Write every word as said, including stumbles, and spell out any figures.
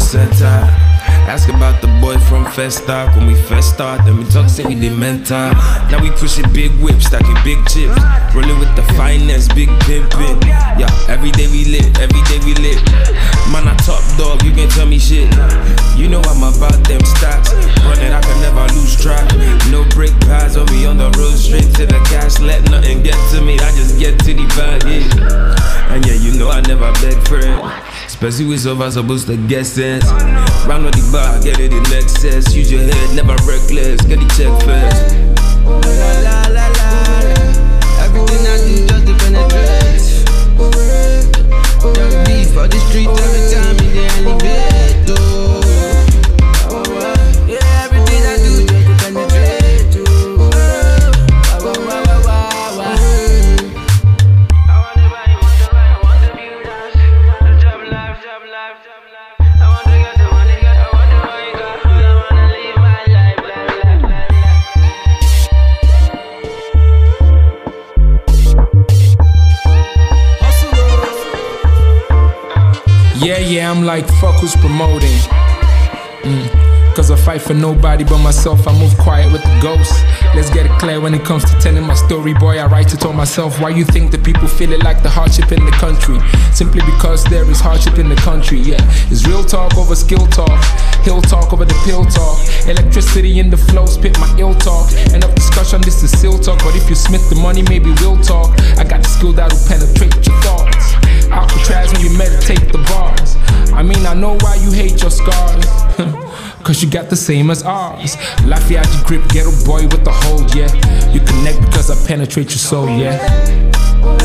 center. Ask about the boy from Festa. When we first start, then we talk, say we did mental. Now we pushing big whips, stacking big chips, rolling with the finest, big pimpin'. Yeah, every day we lit, every day we lit. Man, I top dog, you can tell me shit. You know I'm about them stacks. Running, I can never lose track. No brake pads on me on the road, straight to the cash. Let nothing get to me, I just get to the bag, yeah. And yeah, you know I never beg for it. Especially with over supposed to get sense. Round with the bar, get it in excess. Use your head, never reckless. Get the check first. La la la la. Everything I do just to penetrate. Young beef for the street every time in the elevator. Yeah, everything I do just to penetrate. Yeah, yeah, I'm like, fuck who's promoting. Mm. Cause I fight for nobody but myself, I move quiet with the ghosts. Let's get it clear when it comes to telling my story, boy, I write it all myself. Why you think the people feel it like the hardship in the country? Simply because there is hardship in the country, yeah. It's real talk over skill talk, hill talk over the pill talk. Electricity in the flow, spit my ill talk. End of discussion, this is still talk. But if you smith the money, maybe we'll talk. I got the skill that'll penetrate your thoughts. Alcatraz when you meditate the bars. I mean, I know why you hate your scars. Cause you got the same as ours. Lafayette grip, ghetto boy with the hold, yeah. You connect because I penetrate your soul, yeah.